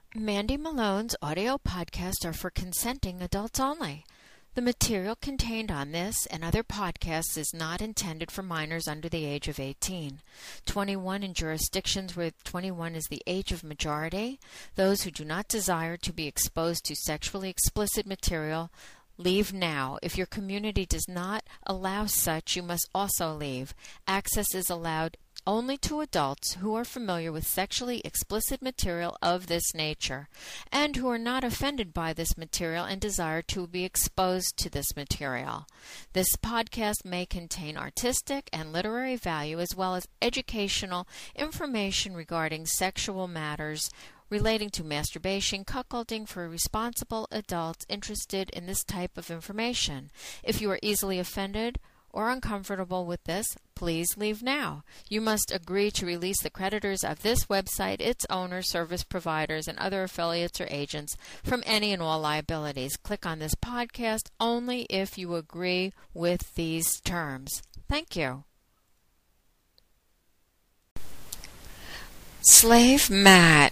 Mandy Malone's audio podcasts are for consenting adults only. The material contained on this and other podcasts is not intended for minors under the age of 18. 21 in jurisdictions where 21 is the age of majority. Those who do not desire to be exposed to sexually explicit material, leave now. If your community does not allow such, you must also leave. Access is allowed only to adults who are familiar with sexually explicit material of this nature and who are not offended by this material and desire to be exposed to this material. This podcast may contain artistic and literary value as well as educational information regarding sexual matters relating to masturbation, cuckolding for responsible adults interested in this type of information. If you are easily offended or uncomfortable with this, please leave now. You must agree to release the creditors of this website, its owners, service providers, and other affiliates or agents from any and all liabilities. Click on this podcast only if you agree with these terms. Thank you. Slave Matt.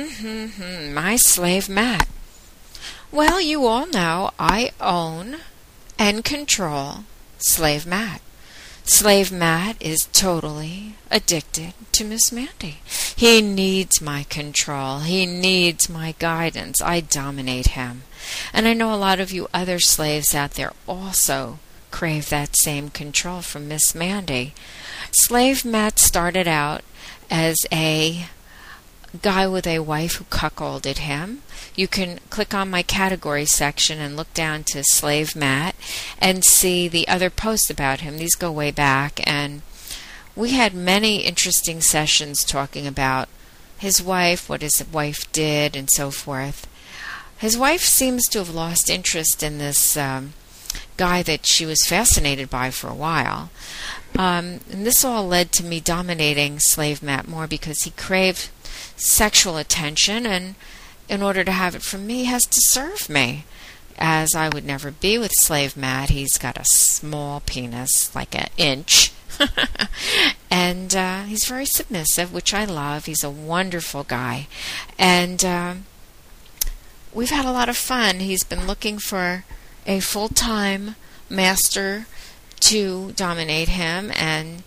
My slave Matt. Well, you all know I own and control Slave Matt. Slave Matt is totally addicted to Miss Mandy. He needs my control. He needs my guidance. I dominate him. And I know a lot of you other slaves out there also crave that same control from Miss Mandy. Slave Matt started out as a guy with a wife who cuckolded him. You can click on my category section and look down to Slave Matt and see the other posts about him. These go way back, and we had many interesting sessions talking about his wife, what his wife did, and so forth. His wife seems to have lost interest in this guy that she was fascinated by for a while. And this all led to me dominating Slave Matt more because he craved sexual attention, and in order to have it from me, he has to serve me. As I would never be with Slave Matt. He's got a small penis, like an inch. And he's very submissive, which I love. He's a wonderful guy. And we've had a lot of fun. He's been looking for a full-time master to dominate him and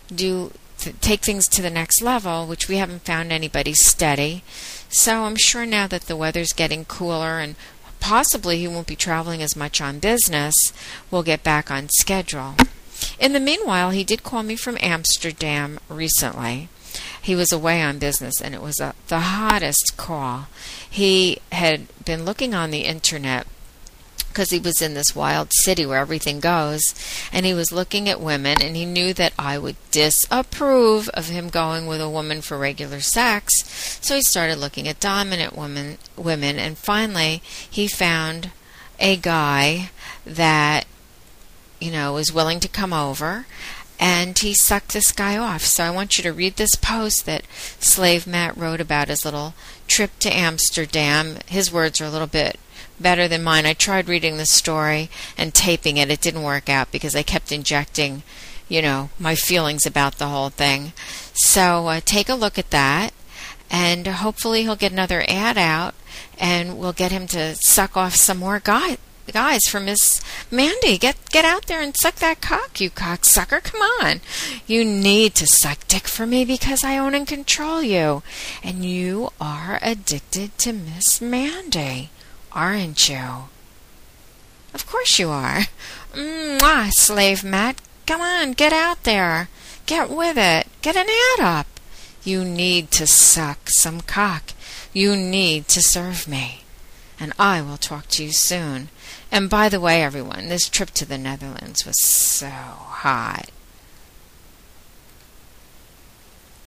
take things to the next level, which we haven't found anybody steady. So I'm sure now that the weather's getting cooler and possibly he won't be traveling as much on business, we'll get back on schedule. In the meanwhile, he did call me from Amsterdam recently. He was away on business, and it was the hottest call. He had been looking on the internet because he was in this wild city where everything goes, and he was looking at women, and he knew that I would disapprove of him going with a woman for regular sex, so he started looking at dominant women, and finally he found a guy that, was willing to come over, and he sucked this guy off. So I want you to read this post that Slave Matt wrote about his little trip to Amsterdam. His words are a little bit better than mine. I tried reading the story and taping it. It didn't work out because I kept injecting, my feelings about the whole thing. So take a look at that, and hopefully he'll get another ad out, and we'll get him to suck off some more guys for Miss Mandy. Get out there and suck that cock, you cocksucker. Come on. You need to suck dick for me because I own and control you. And you are addicted to Miss Mandy. Aren't you? Of course you are. Mwah, Slave Matt. Come on, get out there. Get with it. Get an ad up. You need to suck some cock. You need to serve me. And I will talk to you soon. And by the way, everyone, this trip to the Netherlands was so hot.